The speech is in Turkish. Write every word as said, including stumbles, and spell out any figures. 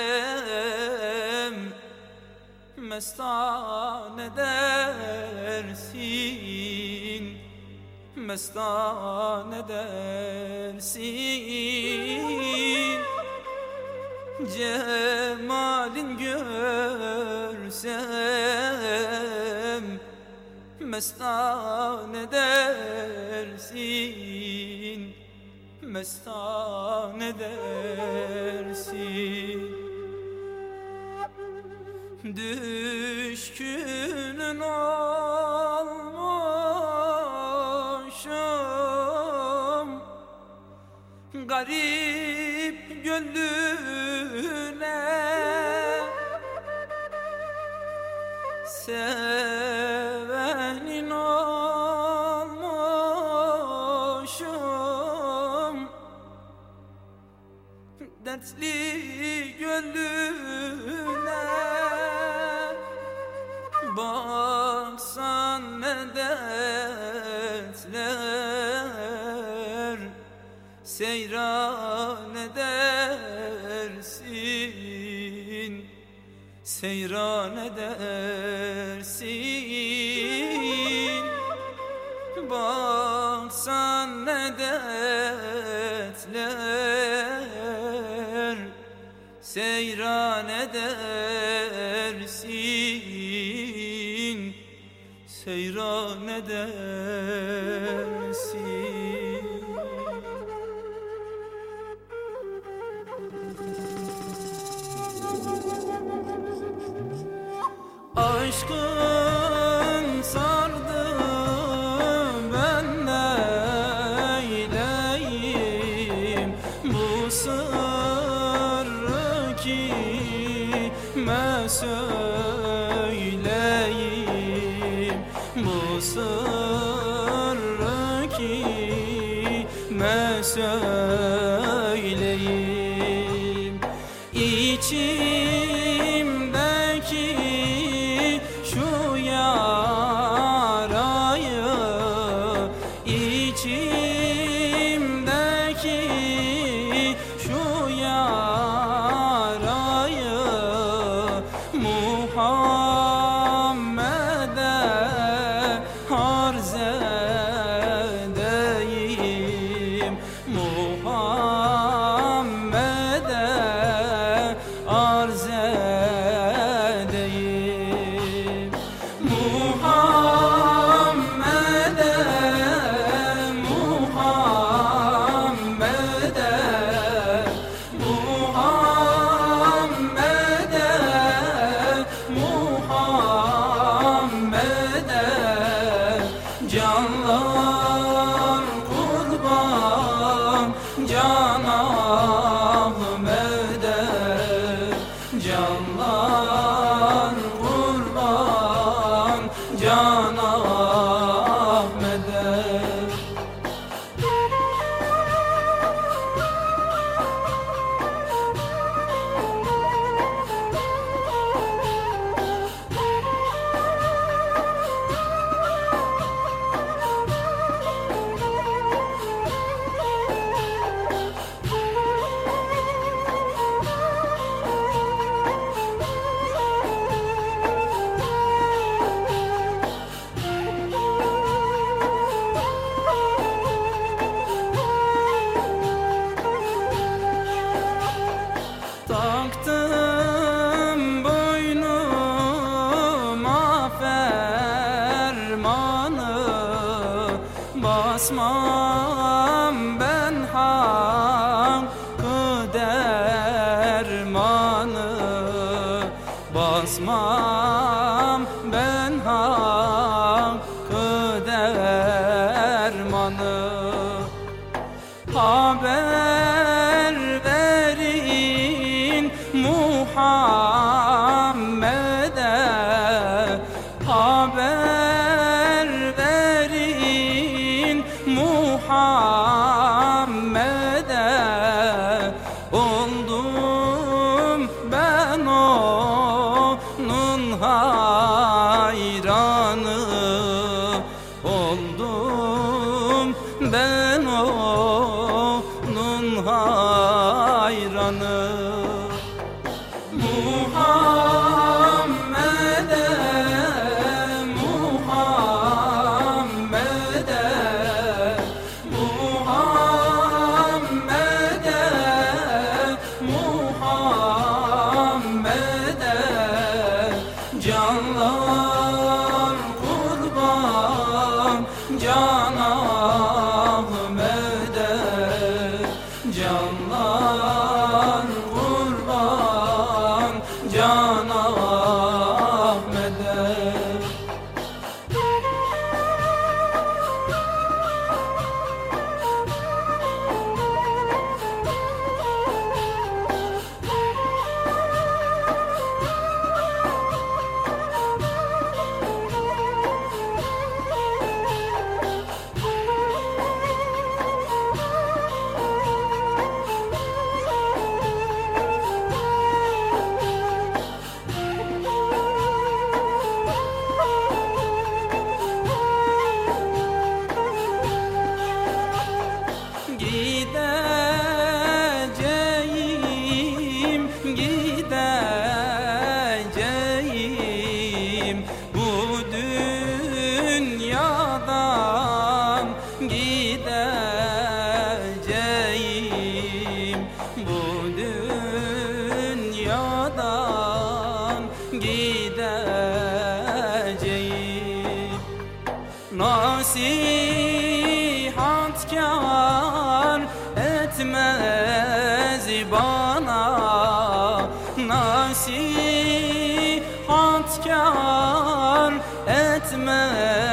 mestane dersin, mestane dersin. Cemalin görsem mestane dersin, mestane dersin. Düşkünün olmuşum garip gönlüne, sevenin olmuşum dertli gönlüne. Baksan ne dertler seyran edersin, seyran edersin. Baksan ne dertler seyran edersin, seyran edersin. Aşkın sardı ben neyleyim, bu sırrı kime söyleyeyim, bu sırrı kime söyleyeyim. İçimdeki şu yarayı, içimdeki şu yarayı Muhammed'e arz edeyim, Muhammed'e arz edeyim. Muhammed'e, Muhammed'e, Muhammed'e, Muhammed'e canlar kurban, Can Ahmet'e canlar kurban, Can Ahmet'e. Taktım boynuma fermanı, basmam ben hakkı dermanı, basmam ben hakkı dermanı. Haber verin Muhammed'e, haber verin Muhammed'e. Oldum ben onun Can Ahmet'e. Gideceğim, gideceğim bu dünyadan, gideceğim bu dünyadan, gideceğim. Nasihatkar etmez bana, nasihatkar etmez